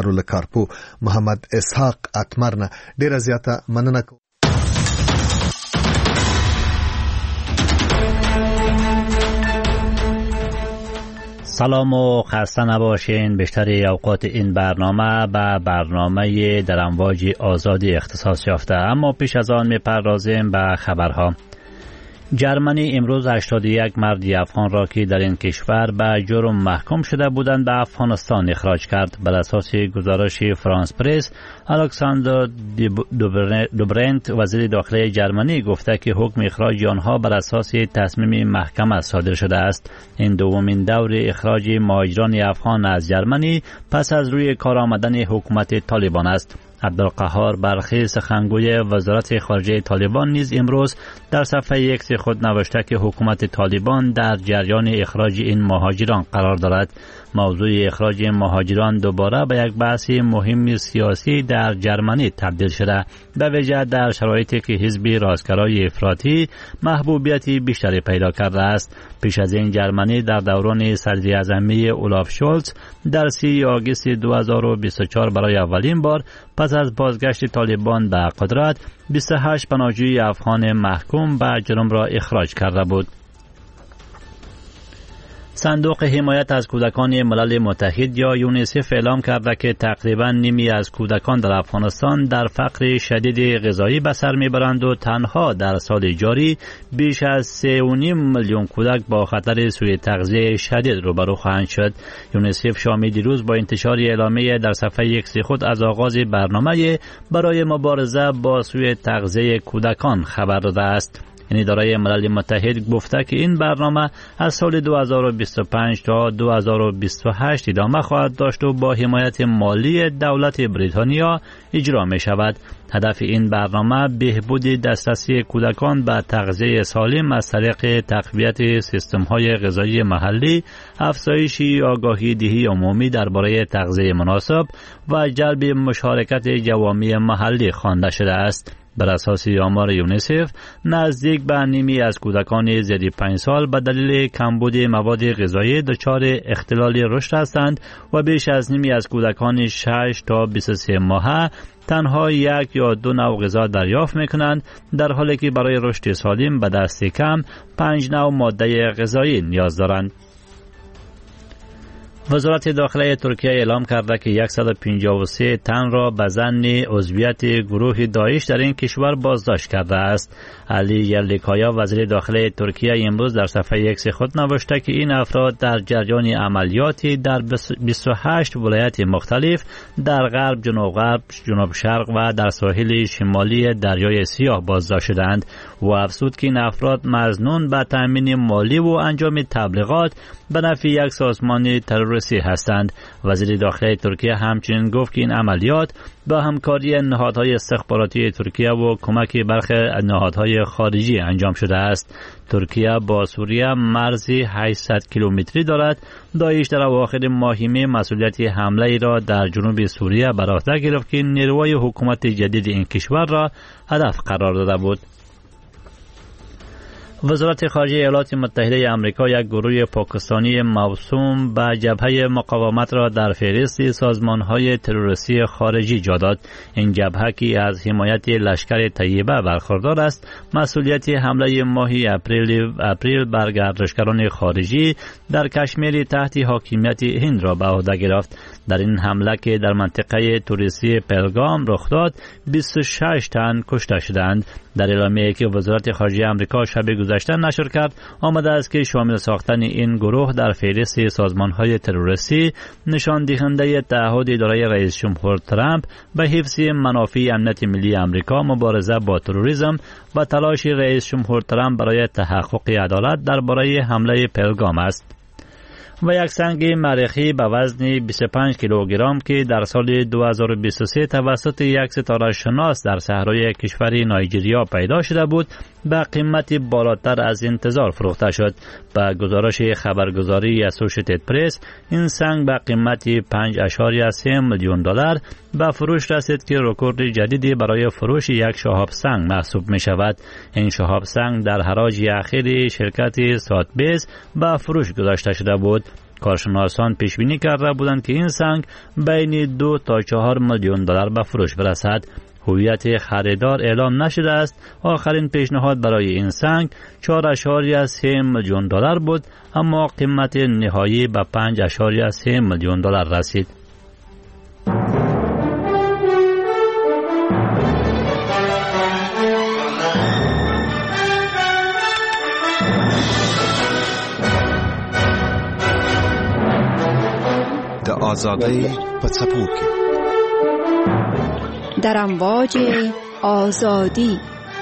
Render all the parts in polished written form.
کارول کارپو محمد اسحاق اتمرنه ډیره زیاته مننه. سلام و خسته نباشین. بیشتر اوقات این برنامه به برنامه در امواج آزادی اختصاص یافته، اما پیش از آن میپردازیم به خبرها. جرمنی امروز 81 مرد افغان را که در این کشور به جرم محکوم شده بودند به افغانستان اخراج کرد. بر اساس گزارش فرانس پرس، الکساندر دوبرنت وزیر داخلی جرمنی گفته که حکم اخراج آنها بر اساس تصمیم محکمه صادر شده است. این دومین دور اخراج مهاجران افغان از جرمنی پس از روی کار آمدن حکومت طالبان است. عبدالقهار برخی سخنگوی وزارت خارجه طالبان نیز امروز در صفحه X خود نوشته که حکومت طالبان در جریان اخراج این مهاجران قرار دارد. موضوع اخراج مهاجران دوباره به یک بحث مهم سیاسی در جرمنی تبدیل شده، به ویژه در شرایطی که حزب راستگرای افراطی محبوبیت بیشتری پیدا کرده است. پیش از این جرمنی در دوران صدر اعظمی اولاف شولز در 30 آگوست 2024 برای اولین بار پس از بازگشت طالبان به قدرت 28 پناهجوی افغان محکوم به جرم را اخراج کرده بود. صندوق حمایت از کودکان ملل متحد یا یونیسف اعلام کرده که تقریبا نیمی از کودکان در افغانستان در فقر شدید غذایی به سر میبرند و تنها در سال جاری بیش از 3.5 میلیون کودک با خطر سوء تغذیه شدید روبرو خواهند شد. یونیسف شامی دیروز با انتشار اعلامیه در صفحه X خود از آغاز برنامه برای مبارزه با سوء تغذیه کودکان خبر داده است. اداره ملل متحد گفته که این برنامه از سال 2025 تا 2028 ادامه خواهد داشت و با حمایت مالی دولت بریتانیا اجرا می شود. هدف این برنامه بهبود دسترسی کودکان به تغذیه سالم از طریق تقویت سیستم‌های غذایی محلی، افزایش آگاهی دهی عمومی درباره تغذیه مناسب و جلب مشارکت جوامع محلی خوانده شده است. بر اساس آمار یونیسف نزدیک به نیمی از کودکان زیر 5 سال به دلیل کمبود مواد غذایی دچار اختلال رشد هستند و بیش از نیمی از کودکان 6 تا 23 ماهه تنها 1 یا 2 نوع غذا دریافت میکنند، در حالی که برای رشد سالم به دست کم 5 نوع ماده غذایی نیاز دارند. وزارت داخلی ترکیه اعلام کرده که 153 تن را به ظن عضویت گروه داعش در این کشور بازداشت کرده است. علی یرلیکایا وزیر داخلی ترکیه امروز در صفحه X خود نوشته که این افراد در جریان عملیاتی در 28 ولایت مختلف در غرب، جنوب شرق و در ساحل شمالی دریای سیاه بازداشت شدند و افزود که این افراد مظنون به تامین مالی و انجام تبلیغات به نفع یک سازمان تروریستی هستند. وزیر داخلی ترکیه همچنین گفت که این عملیات با همکاری نهادهای استخباراتی ترکیه و کمک برخی نهادهای خارجی انجام شده است. ترکیه با سوریه مرزی 800 کیلومتری دارد. داعش در اواخر ماه می مسئولیت حمله ای را در جنوب سوریه بر عهده گرفت که نیروهای حکومت جدید این کشور را هدف قرار داده بود. وزارت خارجه ایالات متحده آمریکا یک گروه پاکستانی موسوم به جبهه مقاومت را در فهرست سازمان‌های تروریستی خارجی جا داد. این جبهه که از حمایت لشکر طیبه برخوردار است، مسئولیت حمله ماه اپریل بر گردشگران خارجی در کشمیر تحت حاکمیت هند را به عهده گرفت. در این حمله که در منطقه توریستی پهلگام رخ داد، 26 تن کشته شدند. در اعلامیه‌ای که وزارت خارجه آمریکا شب گذشته نشر کرد، آمده است که شامل ساختن این گروه در فهرست سازمان‌های تروریستی نشان دهنده تعهد اداره رئیس جمهور ترامپ به حفظ منافع امنیت ملی آمریکا، مبارزه با تروریسم و تلاش رئیس جمهور ترامپ برای تحقق عدالت درباره حمله پهلگام است. و یک سنگ مریخی به وزن 25 کیلوگرم که در سال 2023 توسط یک ستاره شناس در صحرای کشور نایجریا پیدا شده بود، به قیمت بالاتر از انتظار فروخته شد. با گزارش خبرگزاری اسوشییتد پرس، این سنگ به قیمت 5.3 میلیون دلار به فروش رسید که رکورد جدیدی برای فروش یک شهاب سنگ محسوب می شود. این شهاب سنگ در حراج اخیر شرکت ساتبیز به فروش گذاشته شده بود. کارشناسان پیش بینی کرده بودند که این سنگ بین 2 تا 4 میلیون دلار به فروش برسد. هویت خریدار اعلام نشده است. آخرین پیشنهاد برای این سنگ 4.3 میلیون دلار بود، اما قیمت نهایی به 5.3 میلیون دلار رسید. آزادی پڅپوکي در امواج آزادی.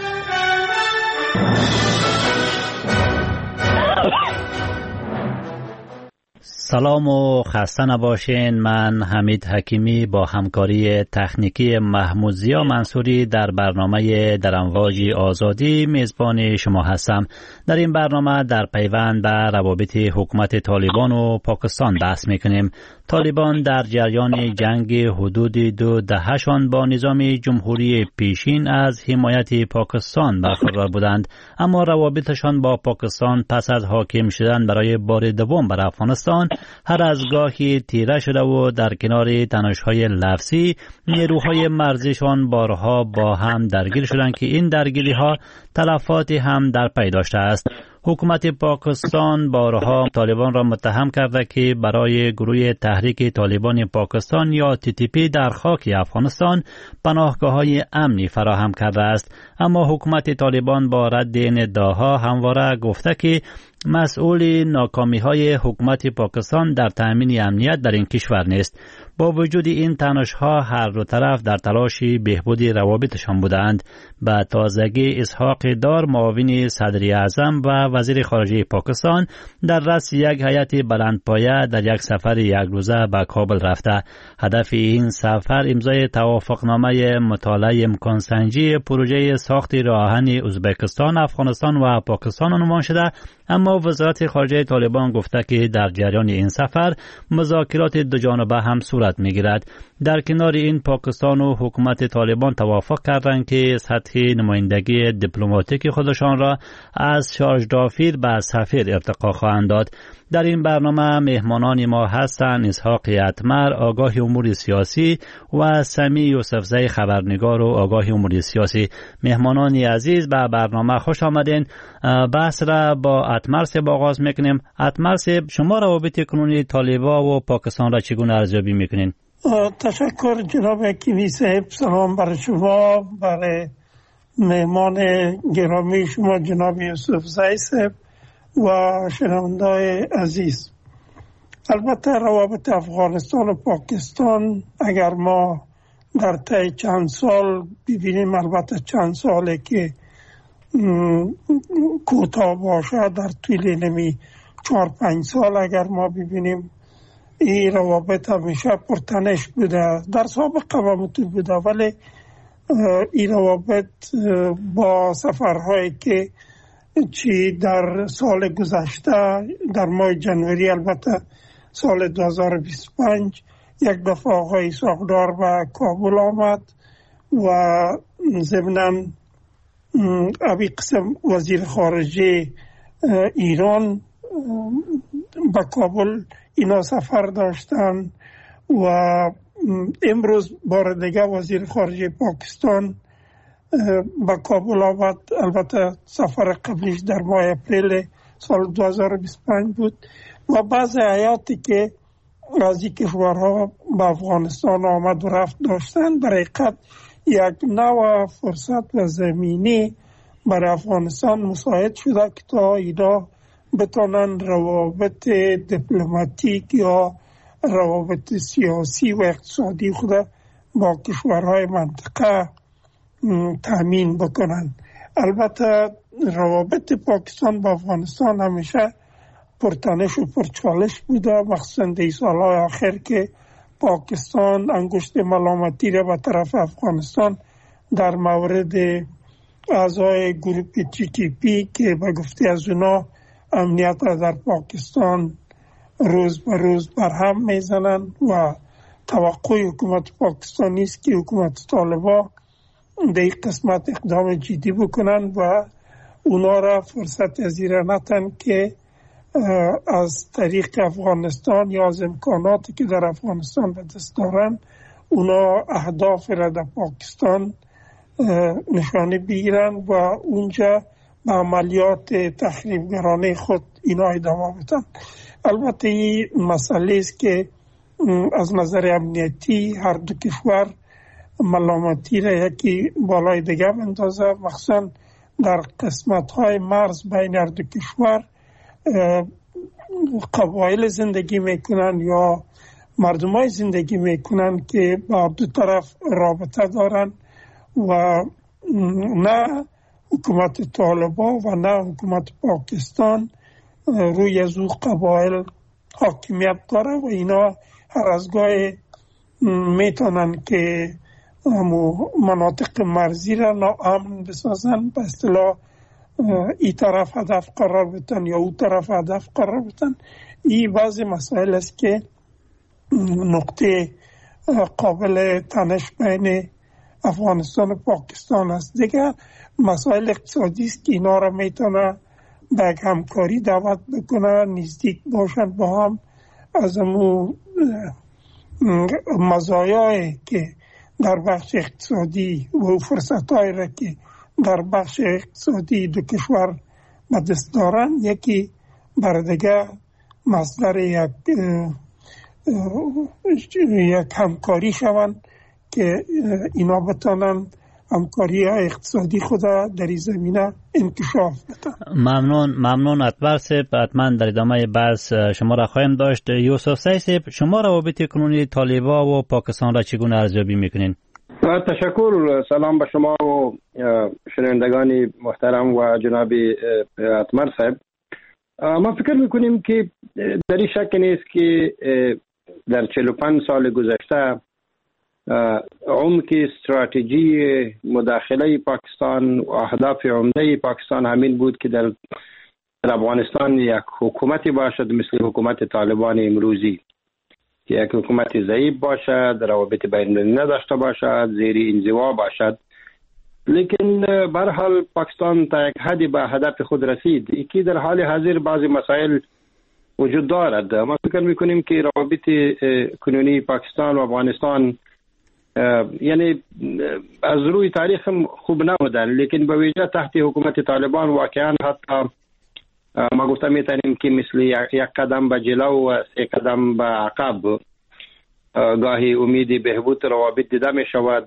سلام و خسته نباشین. من حمید حکیمی با همکاری تکنیکی محمود زیا منصوری در برنامه در امواج آزادی میزبان شما هستم. در این برنامه در پیوند به روابط حکومت طالبان و پاکستان بحث میکنیم. طالبان در جریان جنگ حدود 2 دهه‌شان با نظام جمهوری پیشین از حمایت پاکستان برخوردار بودند، اما روابطشان با پاکستان پس از حاکم شدن برای بار دوم بر افغانستان هر از گاهی تیره شده و در کنار تنش‌های لفظی نیروهای مرزیشان بارها با هم درگیر شدند که این درگیری‌ها تلفاتی هم در پی داشته است. حکومت پاکستان بارها طالبان را متهم کرده که برای گروه تحریک طالبان پاکستان یا TTP در خاک افغانستان پناهگاه‌های امنی فراهم کرده است، اما حکومت طالبان با رد این ادعاها همواره گفته که مسئول ناکامی‌های حکومت پاکستان در تأمین امنیت در این کشور نیست. با وجود این تنش‌ها هر دو طرف در تلاش بهبود روابطشان بودند. به تازگی اسحاق دار معاون صدر اعظم و وزیر خارجه پاکستان در رأس یک هیئت بلندپایه در یک سفر یک روزه به کابل رفته. هدف این سفر امضای توافقنامه مطالعه امکان سنجی پروژه ساخت راه آهن ازبکستان، افغانستان و پاکستان عنوان شده، اما وزارت خارجه طالبان گفته که در جریان این سفر مذاکرات دو جانبه هم صورت می‌گیرد. در کنار این پاکستان و حکومت طالبان توافق کردند که سطح نمایندگی دیپلماتیک خودشان را از شارژ دافیر به سفیر ارتقا خواهند داد. در این برنامه مهمانان ما هستند اسحاق اتمر، آگاه امور سیاسی، و سمی یوسفزی، خبرنگار و آگاه امور سیاسی. مهمانان عزیز به برنامه خوش آمدین. بحث را با اتمر صاحب آغاز میکنیم. اتمر صاحب، شما روابط کنونی طالبان و پاکستان را چگونه ارزیابی میکنین؟ تشکر جناب حکیمی صاحب. سلام بر شما، برای مهمان گرامی شما جناب یوسفزی صاحب و شنونده‌های عزیز. البته روابط افغانستان و پاکستان اگر ما در طی چند سال ببینیم، البته چند ساله که کوتاه باشه، در طول نمی 4-5 سال اگر ما ببینیم، این روابط همیشه پرتنش بوده، در سابق هم همونطور بوده، ولی این روابط با سفرهایی که چی در سال گذشته در ماه جنوری، البته سال 2025، یک دفعه آقای ساقدار به کابل آمد و ضمناً ابی قسم وزیر خارجه ایران به کابل اینا سفر داشتن و امروز بار دیگه وزیر خارجه پاکستان به کابل آمد. البته سفر قبلیش در ماه اپریل سال 2025 بود و بعض حیاتی که از این کشورها به افغانستان آمد و رفت داشتن، برای حقیقت یک نوع فرصت و زمینی برای افغانستان مساعد شده که تا اینا بتونن روابط دیپلماتیک یا روابط سیاسی و اقتصادی خود با کشورهای منطقه تامین بکنن. البته روابط پاکستان با افغانستان همیشه پرتنش و پرچالش بوده، مخصوصا در سالهای آخر که پاکستان انگشت ملامتی را به طرف افغانستان در مورد اعضای گروه TTP که به گفته از اونا امنیت را در پاکستان روز به روز برهم میزنند و توقع حکومت پاکستانی است که حکومت طالبان در این قسمت اقدام جدی بکنند و اونا را فرصت ازیره نتن که از طریق افغانستان یا از امکاناتی که در افغانستان به دست دارن اونا اهداف را در پاکستان نشانه بگیرن و اونجا به عملیات تخریبگرانه خود اینا ادامه بدن. البته این مسئله است که از نظر امنیتی هر دو کشور ملامتی را یکی بالای دیگه بندازه، مخصوصا در قسمت های مرز بین هر دو کشور قبایل زندگی میکنن یا مردم های زندگی میکنن که با دو طرف رابطه دارن و نه حکومت طالبان و نه حکومت پاکستان روی از او قبایل حاکمیت داره و اینا هر از گاهی میتونن که مناطق مرزی را ناامن بسازن، به اصطلاح ای طرف هدف قرار بدن یا او طرف هدف قرار بدن. این بعضی مسائل است که نقطه قابل تنش بین افغانستان و پاکستان است. دیگه مسائل اقتصادی است که اینا را میتونه به همکاری دعوت بکنه، نزدیک باشند با هم، از امو مزایایی که در بخش اقتصادی و فرصت‌هایی را که در بخش اقتصادی دو کشور به دست دارن یکی بر دیگه مصدر یک همکاری شوند که اینا بتانن همکاری اقتصادی خود در این زمینه انکشاف بدن. ممنون اتبر صاحب. حتما در ادامه بحث شما را خواهیم داشت. یوسف صاحب، شما روابط کنونی طالبان و پاکستان را چگونه ارزیابی میکنین؟ تشکر. سلام به شما و شنوندگان محترم و جناب اتمر صاحب. ما فکر میکنیم که در این شک نیست که در 45 سال گذشته عمق استراتژی مداخله پاکستان و اهداف عمده پاکستان همین بود که در افغانستان یک حکومتی باشد مثل حکومت طالبان امروزی، که یک حکومت ضعیف باشد، روابط بین‌المللی نداشته باشد، زیر انزوا باشد. لیکن به هر حال پاکستان تا یک حدی به هدف خود رسید. یکی در حال حاضر بعضی مسائل وجود دارد. ما فکر میکنیم که روابط کنونی پاکستان و افغانستان یعنی از روی تاریخ خوب نبودن، لیکن به ویژه تحت حکومت طالبان واقعا حتی ما گفته میتونیم که مثل یک قدم به جلو و 3 قدم به عقب. گاهی امید بهبود روابط دیده می شود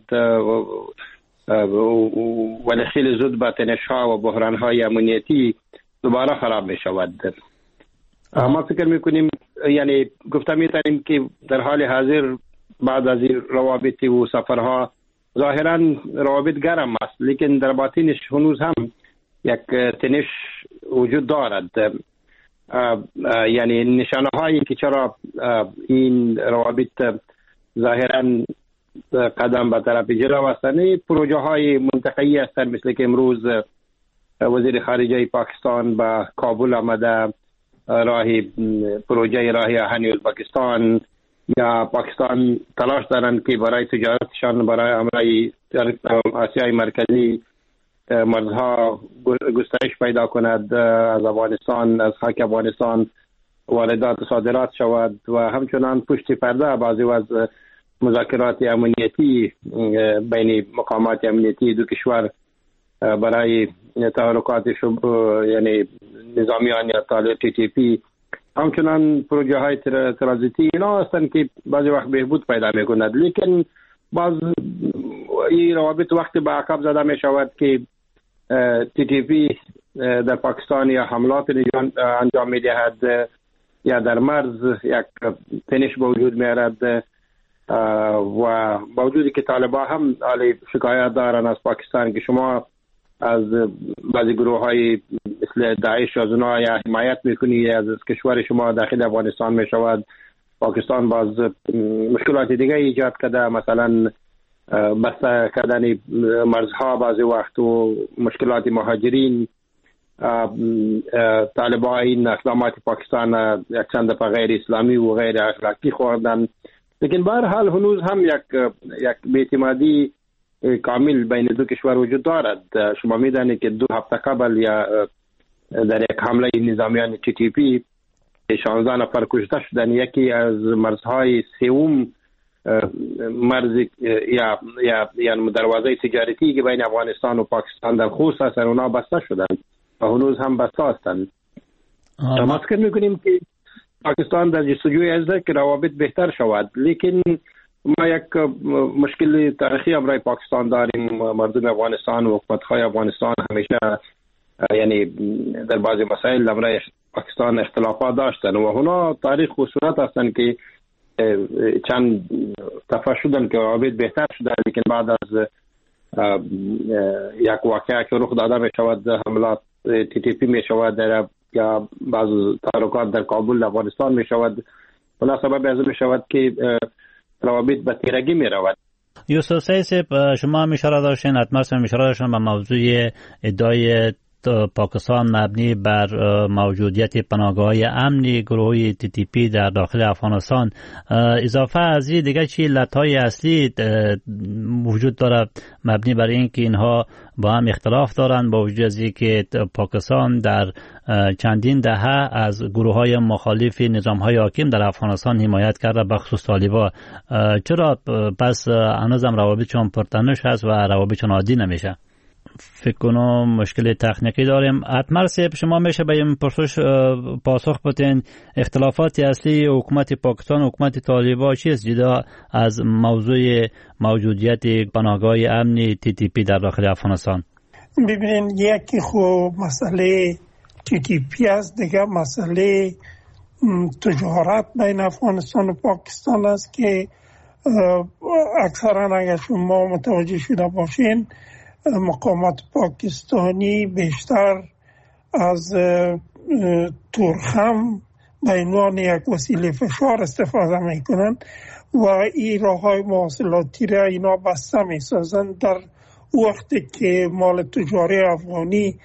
ولی خیلی زود با تنش‌ها و بحران‌های امنیتی دوباره خراب می شود. ما فکر میکنیم یعنی گفته میتونیم که در حال حاضر بعد از این روابط و سفرها ظاهرا روابط گرم است، لیکن در باطنش هنوز هم یک تنش وجود دارد. یعنی نشانه هایی که چرا این روابط ظاهرا قدم به طرف جلو هستند پروژه های منطقه‌ای هستند، مثل که امروز وزیر خارجه پاکستان به کابل آمده، پروژه راه آهن ازبکستان، یا پاکستان تلاش دارند که برای تجارتشان برای عمره آسیای مرکزی مرزها گسترش پیدا کند، از افغانستان، از خاک افغانستان واردات و صادرات شود و همچنان پشت پرده بعضی از مذاکرات امنیتی بین مقامات امنیتی دو کشور برای تحرکات یعنی نظامیان یا طالب TTP همچنان پروژه های ترانزیتی اینا هستند که بعضی وقت بهبود پیدا میکند. لیکن باز این روابط وقتی به عقب زده می شود که TTP در پاکستان یا حملات انجام می دهد یا در مرز یک تنش به وجود می آرد و با وجودی که طالبان هم حالی شکایت دارن از پاکستان که شما از بعضی گروه های مثل داعش از اونها یا حمایت میکنی، از کشور شما داخل افغانستان می شود. پاکستان باز مشکلات دیگه ایجاد کرده، مثلا بسته کردن مرزها بعضی وقت و مشکلات مهاجرین. طالبان این اقدامات پاکستان یک چند دفعه غیر اسلامی و غیر اخلاقی خوردن، لیکن به هر حال هنوز هم یک بی‌اعتمادی کامل بین دو کشور وجود دارد. شما میدانید که 2 هفته قبل یا در یک حمله نظامیان TTP 16 نفر کشته شدن. یکی از مرزهای سوم مرز یا دروازه تجارتی که بین افغانستان و پاکستان در خوست است، اونا بسته شدن و هنوز هم بسته هستند. ما فکر میکنیم که پاکستان در جستجوی است که روابط بهتر شود، لیکن ما یک مشکل تاریخی امرای پاکستان داریم. مردم افغانستان و حکومت‌های افغانستان همیشه یعنی در بعضی مسائل امرای پاکستان اختلافات داشتن و اونا تاریخ و سنت هستند که چند دفعه شدن که روابط بهتر شدن، لیکن بعد از یک واقعه که رخ داده می شود، حملات TTP می شود یا بعض تحرکات در کابل افغانستان می شود، اونا سبب از می شود که روابط به تیرگی می رود. یوسف صاحب، شما هم اشاره داشتین، حتما هم اشاره داشتین به موضوع ادعای پاکستان مبنی بر موجودیت پناهگاه‌های امنی گروه TTP در داخل افغانستان. اضافه از این دیگه چی علت‌های اصلی وجود دارد مبنی بر این که اینها با هم اختلاف دارند، با وجود از این که پاکستان در چندین دهه از گروه‌های مخالف نظام‌های حاکم در افغانستان حمایت کرده، به خصوص طالبان؟ چرا پس هنوزم روابطشون پرتنش هست و روابطشون عادی نمیشه؟ فکر کنم مشکل تکنیکی داریم. اتمر صاحب، شما میشه به این پرسش پاسخ بدین اختلافات اصلی حکومت پاکستان و حکومت طالبان چیست جدا از موضوع موجودیت پناهگاه امنی TTP در داخل افغانستان؟ ببینین، یکی خوب مسئله TTP است، دیگه مسئله تجارت بین افغانستان و پاکستان است که اکثرا اگر شما متوجه شده باشین مقامات پاکستانی بیشتر از تورخم به عنوان یک وسیله فشار استفاده میکنن و این راههای مواصلاتی را اینا بسته میسازن در وقتی که مال تجاری افغانی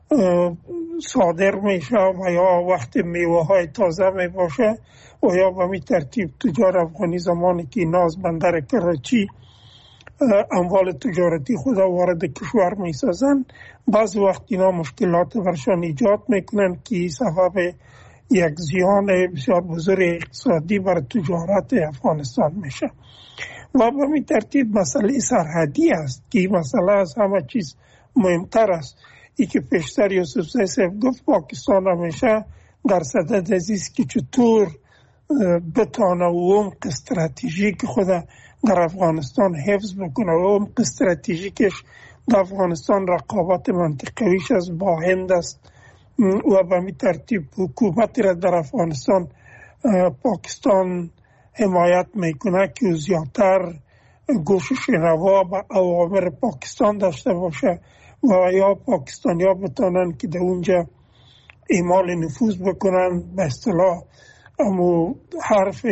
صادر میشه و یا وقت میوه های تازه میباشه و یا به می ترتیب تجار افغانی زمانی که اینا از بندر کراچی اموال تجارتی خود وارد کشور می سازن، بعض وقت اینا مشکلات برشان ایجاد میکنن که سبب یک زیان بسیار بزرگ اقتصادی بر تجارت افغانستان میشه و به می ترتیب مسئله سرحدی است که مسئله از همه چیز مهمتر است. ای که پیشتر یوسف صاحب گفت پاکستان همیشه در صدد است که چطور بتانه و عمق استراتژیک خود در افغانستان حفظ بکنه و عمق استراتژیکش در افغانستان رقابت منطقویش از با هند است و به می ترتیب حکومتی را در افغانستان پاکستان حمایت میکنه که زیادتر گوش شنوا به اوامر پاکستان داشته باشه و یا پاکستانی ها بتانن که در اونجا اعمال نفوذ بکنن، به اصطلاح امو حرف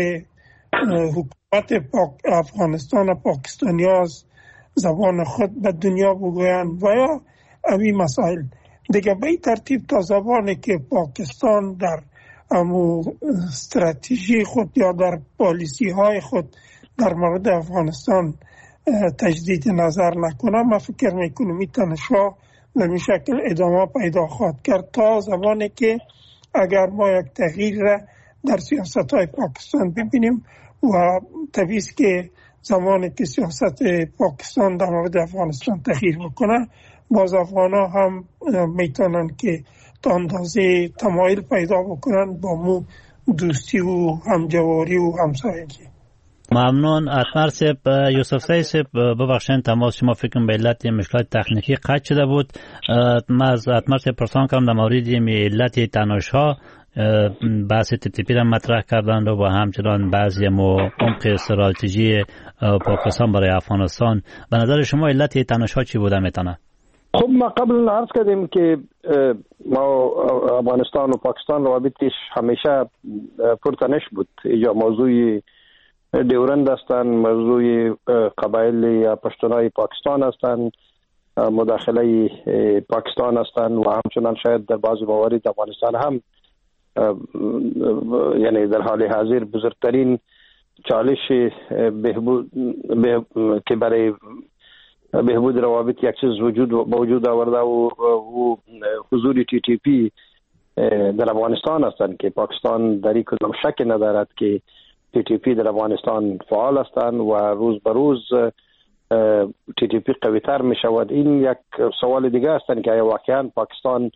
حکومت افغانستان پاکستانی ها از زبان خود به دنیا بگوین و یا این مسائل دیگه. به این ترتیب تا زبانی که پاکستان در امو استراتژی خود یا در پالیسی های خود در مورد افغانستان تجدید نظر نکنه، من فکر میکنم میتونه شاه به این شکل ادامه پیدا خواهد کرد تا زمانی که اگر ما یک تغییر را در سیاست های پاکستان ببینیم و طبیعی است که زمانی که سیاست پاکستان در مورد افغانستان تغییر بکنه، باز افغان ها هم میتونن که تا اندازه تمایل پیدا بکنن با مو دوستی و همجواری و همسایگی. ممنون. اتمر صاحب، یوسف صاحب ببخشید تماس شما فکر کنم به علت مشکلات تکنیکی قطع شده بود. من از اتمر صاحب پرسان کردم در مورد علت تنش‌ها، بحث TTP را مطرح کردند و همچنان بعضی عمق استراتژی پاکستان برای افغانستان. به نظر شما علت تنش‌ها چی بوده میتونه؟ خب ما قبل عرض کردیم که ما افغانستان و پاکستان روابطش همیشه پرتنش بود. یا موضوع دیورند هستند، موضوع قبایل یا پشتونای پاکستان هستند، مداخله پاکستان هستند و همچنان شاید در بعض موارد افغانستان هم یعنی در حال حاضر بزرگترین چالش که برای بهبود روابط یک چیز وجود آورده و حضور TTP در افغانستان هستند که پاکستان در این کدام شک ندارد که TTP در افغانستان فعال هستند و روز به روز TTP قوی تر می شود. این یک سوال دیگه هستند که آیا واقعا پاکستان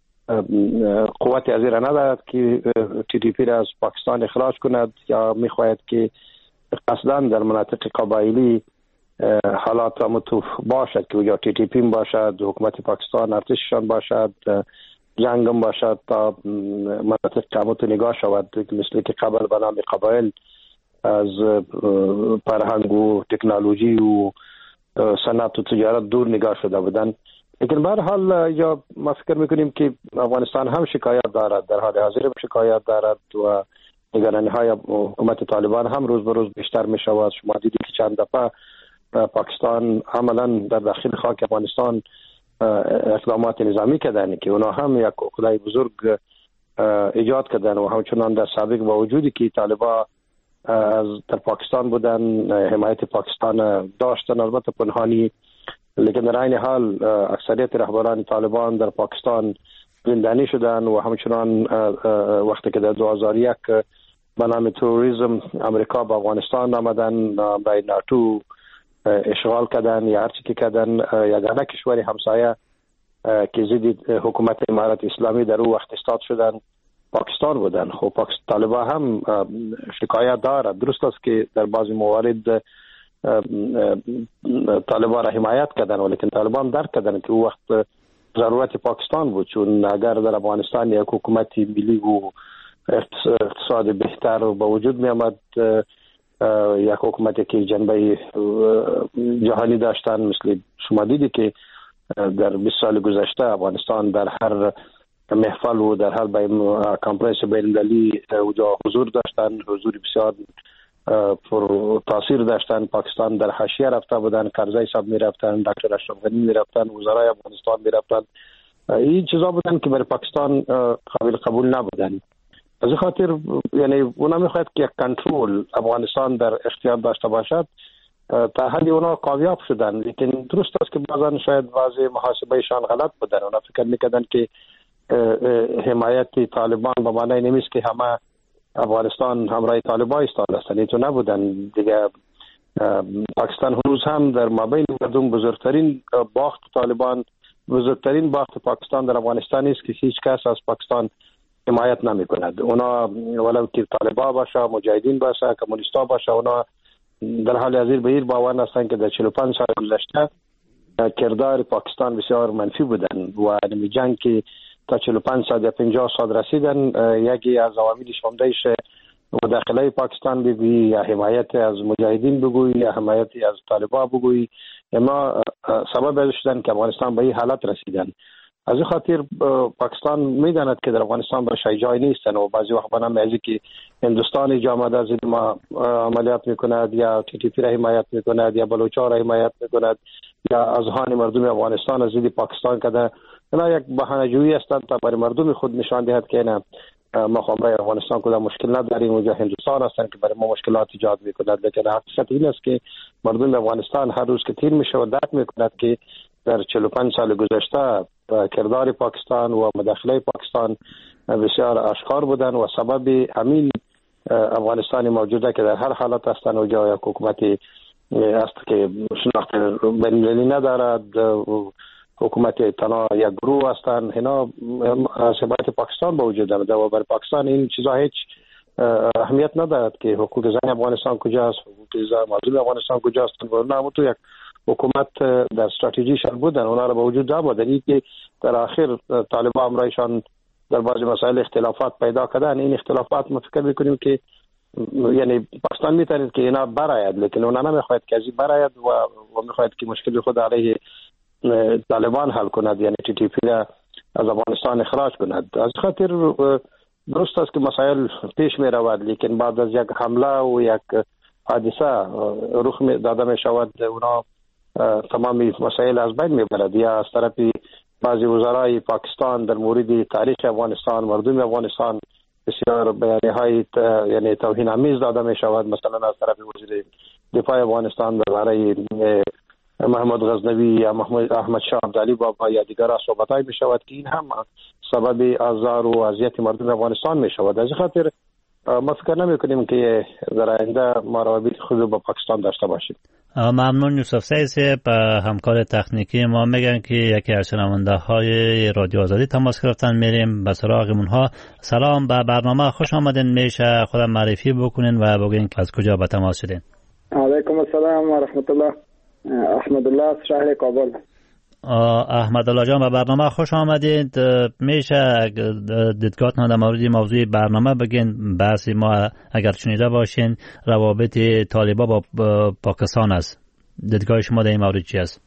قوت از را ندارد که TTP را از پاکستان اخراج کند یا می خواهد که قصداً در مناطق قبایلی حالات متوف باشد که یا TTP باشد، حکومت پاکستان ارتششان باشد، جنگ هم باشد تا مناطق قامت نگاه شود، مثل که قبل به نام قبایل از فرهنگ و تکنولوژی و صنعت و تجارت دور نگاه شده بودن. لیکن به هر حال یا ما فکر میکنیم که افغانستان هم شکایت دارد، در حال حاضر شکایت دارد و نگرانی های حکومت طالبان هم روز به روز بیشتر می شود. شما دیدید که چند دفعه پاکستان عملا در داخل خاک افغانستان اقدامات نظامی کردن که اونا هم یک خدای بزرگ ایجاد کردن و همچنان در سابق با وجودی که طالبان در پاکستان بودن حمایت پاکستان داشتن البته پنهانی، لیکن در این حال اکثریت رهبران طالبان در پاکستان زندانی شدن و همچنان وقتی که در 2001 به نام تروریسم امریکا به افغانستان آمدن، برای ناتو اشغال کردن یا هرچی که کردن، یگانه کشور همسایه که ضد حکومت امارت اسلامی در او وقت استاد شدن پاکستان بودن. خب طالبان هم شکایت دارد. درست است که در بعضی موارد طالبان را حمایت کردن ولیکن طالبان درک کردن که او وقت ضرورت پاکستان بود، چون اگر در افغانستان یک حکومت ملی و اقتصاد بهتر با وجود می آمد، یک حکومتی که جنبه جهانی داشتن، مثل شما دیدی که در 20 سال گذشته افغانستان در هر محفل و در هر کانفرنس بین‌المللی حضور داشتن، حضور بسیار پر تاثیر داشتن. پاکستان در حاشیه رفته بودن، کرزی صاحب می رفتن، دکتر اشرف غنی می رفتن، وزرای افغانستان می رفتن. این چیزا بودن که برای پاکستان قابل قبول نبودن. از این خاطر یعنی اونا میخواهد که یک کنترل افغانستان در اختیار داشته باشد. تا حدی اونا کامیاب شدن، لیکن درست است که بعضا شاید بعضی محاسبهشان غلط بودن. اونا فکر میکردن که حمایت طالبان به معنی نمیست که همه افغانستان همراه طالبان ایستاده هستند. این تو نبودن دیگه. پاکستان هنوز هم در مابین مردم بزرگترین باخت طالبان، بزرگترین باخت پاکستان در افغانستان است که هیچ کس از پاکستان حمایت نمی کند. اونا ولو که طالبان باشه، مجاهدین باشه، کمونیستا باشه، اونا در حال حاضر به این باور هستند که در 45 سال گذشته کردار پاکستان بسیار منفی بودن و این جنگ که تا 45 سال یا 50 سال رسیدن یکی از عواملش همدایش مداخله پاکستان بگویی یا حمایت از مجاهدین بگویی یا حمایت از طالبان بگویی، اما سبب شدن که افغانستان به این حالت رسیدن. از این خاطر پاکستان میداند که در افغانستان برای جای نیستن و بعضی وقت بنا میگه که هندوستان جامعه از ما عملیات میکند یا TTP را حمایت میکند یا بلوچ‌ها را حمایت میکند یا اذهان مردم افغانستان از ضد پاکستان کده. اینا یک بهانه‌جویی هستند تا برای مردم خود نشان دهد که نه ما خبر افغانستان کدام مشکل نداریم، اونجا هندوستان هستند که برای ما مشکلات ایجاد میکند. لیکن حقیقت این است که مردم افغانستان هر روز که تیر میشه و درک میکند که در 45 سال گذشته کردار پاکستان و مداخله پاکستان بسیار آشکار بودن و سبب همین افغانستان موجوده که در هر حالت هستند و جای حکومتی است که شناخت بین‌المللی ندارد، حکومت تنها یک گروه هستند، اینا سبب پاکستان موجود است و برای پاکستان این چیزا هیچ اهمیت ندارد که حقوق زن افغانستان کجاست، حقوق مردم افغانستان کجاست. و نه تو یک حکومت در استراتژیشان بودن، اونا را به وجود آوردن. این که در آخر طالبان همراهشان در بعضی مسائل اختلافات پیدا کردن، این اختلافات ما فکر میکنیم که یعنی پاکستان میتواند که اینا برآید، لیکن اونا نمیخواهد که از این برآید و میخواهد که مشکل خود علیه طالبان حل کند، یعنی TTP را از افغانستان اخراج کند. از خاطر درست است که مسائل پیش می رود، لیکن بعد از یک حمله و یک حادثه رخ داده می شود اونا تمامی مسائل از بین می برد. یا از طرف بعضی وزرای پاکستان در مورد تاریخ افغانستان، مردم افغانستان بسیار بیانیه‌های یعنی توهین آمیز داده می شود. مثلا از طرف وزیر دفاع افغانستان درباره محمد غزنوی یا احمد شاه عبدعلی بابا یا دیگر صحبت‌های می‌شود که این هم سبب آزار و اذیت مردم افغانستان می‌شود. از خاطر ما فکر نمی‌کنیم که در آینده ما روابط خوبی با پاکستان داشته باشیم. ممنون. یوسف سعید با همکار تکنیکی ما میگن که یکی از شنونده‌های رادیو آزادی تماس گرفتن، میریم به سراغ اونها. سلام، به برنامه خوش آمدین. میشه خودم معرفی بکنین و بگین که از کجا به تماس شدین؟ علیکم السلام و رحمت الله. احمد الله از شهر کابل. احمد الله جان، به برنامه خوش آمدید. میشه دیدگاهتون در مورد موضوع برنامه بگین؟ بحث ما اگر شنیده باشین روابط طالبان با پاکستان است. دیدگاه شما در این مورد چی است؟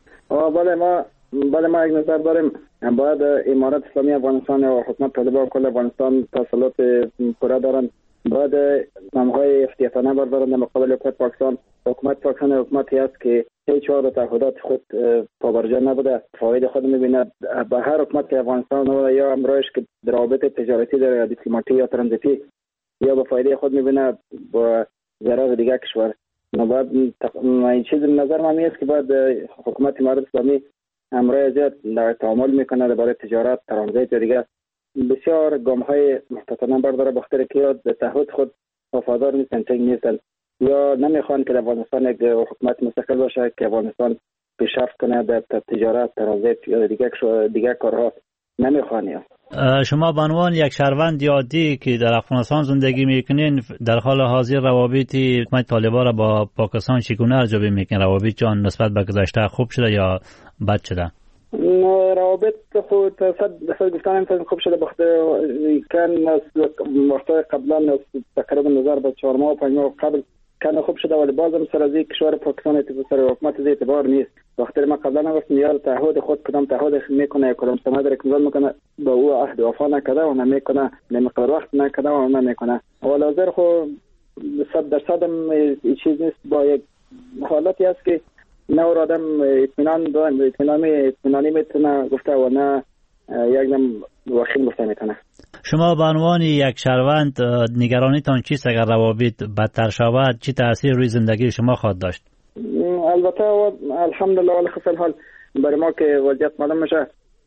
بله ما یک نظر داریم. باید امارت اسلامی افغانستان و حکومت طالبان کل افغانستان تسلط پوره دارن. باید نامهای احتیاطانه بردارن در مقابل حکومت پاکستان. حکومت پاکستان حکومتی است که هیچ وقت تعهدات خود پابرجا نبوده، فاید خود میبینه. به هر حکومت که افغانستان یا امرایش که روابط تجارتی داره یا دیپلماتی یا ترانزیتی یا به فایده خود میبینه با ضرر دیگه کشور. باید این چیز نظر من است که باید حکومت امارت اسلامی امرای زیاد در تعامل میکنه برای تجارت ترانزیت یا دیگه بسیار گام‌های محتاطانه برداره، بخاطر که به تعهد خود وفادار نیستن، تنگ نیستن یا نمیخوان که افغانستان یک حکومت مستقل باشه که افغانستان پیشرفت کنه در تجارت ترانزیت یا دیگه کارها نمیخوان. شما به عنوان یک شهروند عادی که در افغانستان زندگی میکنین، در حال حاضر روابط حکومت طالبان را با پاکستان چگونه ارزیابی میکنین؟ روابط جان نسبت به گذشته خوب شده یا بد شده؟ روابط خود صد گفتن خوب شده، بخاطر کن وقت قبلا تقریبا نظر به 4 ماه و 5 ماه قبل کن خوب شده، ولی بازم سر از کشور پاکستان سر حکومت زی اعتبار نیست. بخاطر ما قبلا گفتم یار تعهد خود کدام تعهد میکنه کدام سند را اکمال میکنه با او عهد وفا نکرده و نمیکنه، نمیقدر وقت نکرده و نمیکنه. ولی حاضر خو 100% این چیز نیست. با یک حالتی است که نه آدم اطمینانی میتونه گفته و نه یک دم وخیم گفته میتونه. شما به عنوان یک شهروند نگرانیتان چیست اگر روابط بدتر شود؟ چی تاثیر روی زندگی شما خواهد داشت؟ البته الحمدلله ولی خصوصا حال برای ما که وضعیت معلوم میشه،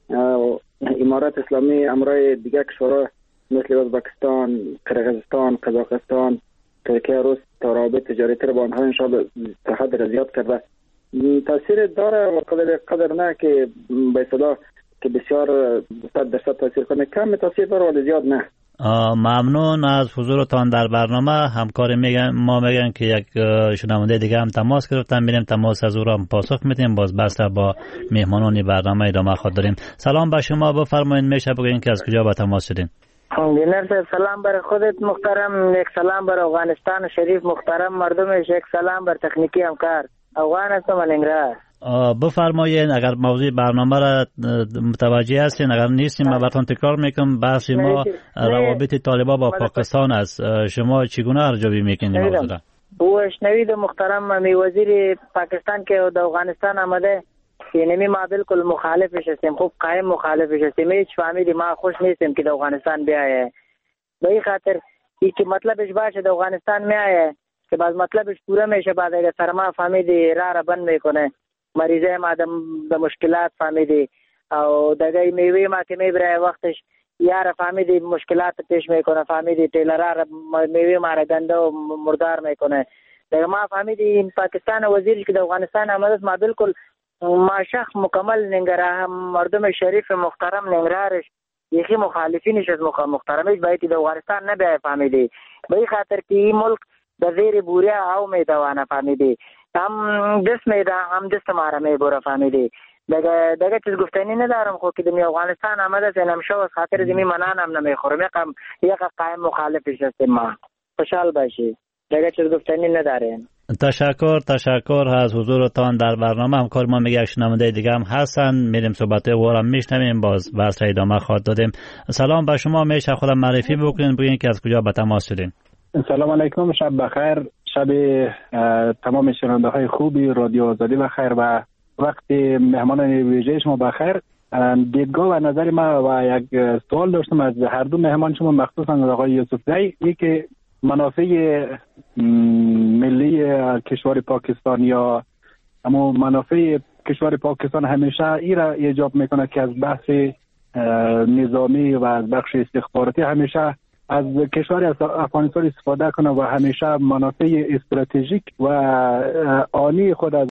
امارت اسلامی امرای دیگه کشورها مثل ازبکستان، قرقیزستان، قزاقستان، ترکیه، روس تا روابط تجارتی رو با آنها انشاءالله تا حد زیاد کرده. تاثیر داره و قدر نه که به اصطلاح که بسیار 100% تاثیر کنه، کم تاثیر داره ولی زیاد نه. ممنون از حضورتان در برنامه. همکار ما میگن که یک شنونده دیگه هم تماس گرفتن، میریم تماس از او را پاسخ میدیم. باز بحث با مهمانان برنامه ادامه خواهد داریم. سلام به شما، بفرمایید. میشه بگین که از کجا به تماس شدین؟ سلام بر خودت محترم، یک سلام بر افغانستان شریف محترم مردمش، یک سلام بر تکنیکی همکار افغان هستم الانگرا. بفرمایید اگر موضوع برنامه را متوجه هستین، اگر نیستین من براتون تکرار میکنم. بحث ما روابط طالبان با پاکستان است. شما چگونه ارزیابی میکنید این موضوع را؟ شنوید محترم، می وزیر پاکستان که در افغانستان آمده یعنی ما بالکل مخالفش هستیم، خوب قائم مخالفش هستیم. هیچ فهمیدی ما خوش نیستیم که در افغانستان بیایه. به این خاطر که مطلبش باشه در افغانستان میایه که بعد مطلبش پوره میشه، بعد اگه سرما فهمیدی راه بند میکنه، مریضه ما د مشکلات فهمیدی او دغه میوه ما که میبره وقتش یار فهمیدی مشکلات پیش میکنه، فهمیدی تیلرا میوه ما را گنده و مردار میکنه. دغه ما فهمیدی این پاکستان وزیر که د افغانستان آمده ما بالکل ما شخص مکمل ننگرا مردم شریف محترم ننگرارش یکی مخالفینش از محترمش باید د افغانستان نه به فهمیدی. به این خاطر که این ملک د زیر بوریا او میدوانه فهمیدی هم دست میده هم دست ماره میبره فهمیدی. دگه چیز گفتنی ندارم خو که دمی افغانستان آمده سینم شو از خاطر دمی منانم نمیخورم یک قایم مخالفش هستیم. ما خوشحال باشی، دگه چیز گفتنی نداریم. تشکر از حضورتان در برنامه. همکار ما میگه شنونده دیگه هم هستن، میریم صحبت او را میشنویم، باز بحث را ادامه خواهد دادیم. سلام به شما، میشه خودم معرفی بکنین، بگین که از کجا به تماس شدین؟ سلام علیکم، شب بخیر، شب تمام شنونده های خوبی رادیو آزادی بخیر و وقت مهمانان ویژه شما بخیر. دیدگاه و نظر ما و یک سوال داشتم از هر دو مهمان شما، مخصوصا از آقای یوسفزی، این که منافع ملی کشور پاکستان یا اما منافع کشور پاکستان همیشه این را ایجاب میکنه که از بحث نظامی و از بخش استخباراتی همیشه از کشور افغانستان استفاده کنه و همیشه منافع استراتژیک و آنی خود از